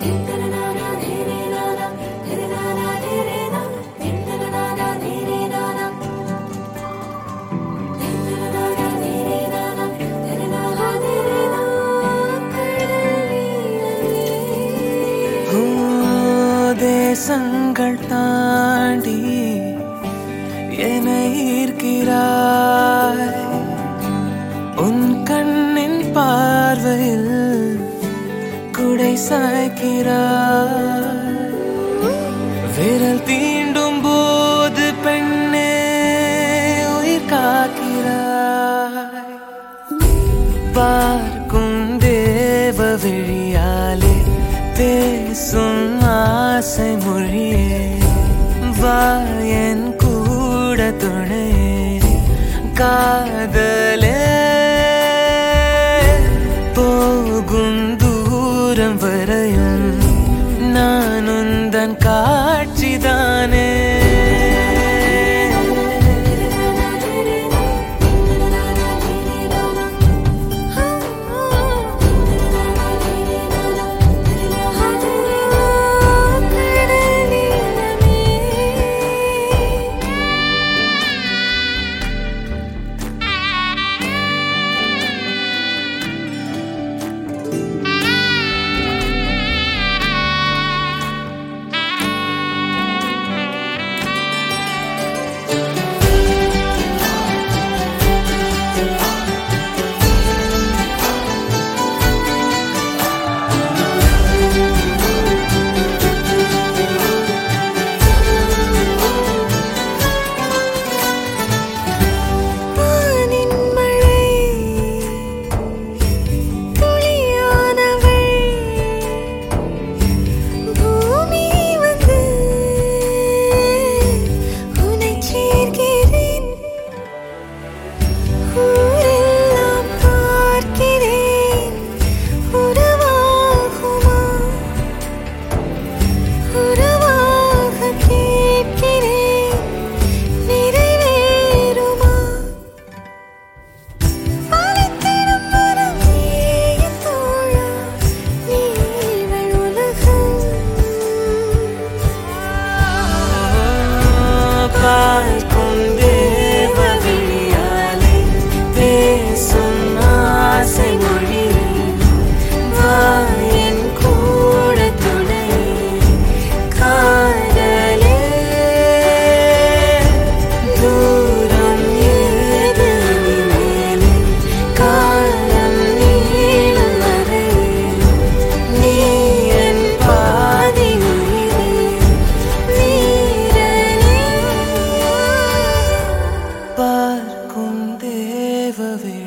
தேசங்கள் தாண்டி என்னை ஈர்க்கிறாய். உன் கண்ணின் பார்வையில் குடை சாய்க்கிறாய். விரல் தீண்டும் போது பெண்ணே உயிர் காக்கிறாய். பார்க்கும் தேவ விழியாலே பேசும் ஆசை மொழியே வா என் கூட துணையே காதலே. போகும் தூரம் வரையும் நான் உந்தன் காட்சிதானே. பார்க்கும் தேவ விழியாலே பேசும் ஆசை மொழியே வா என் கூட துணையே காதலே. தூரம் ஏது மேலே காலம் நீளும் வரை நீ என் பாதி உயிரே வீரனே. பார்க்கும் தேவ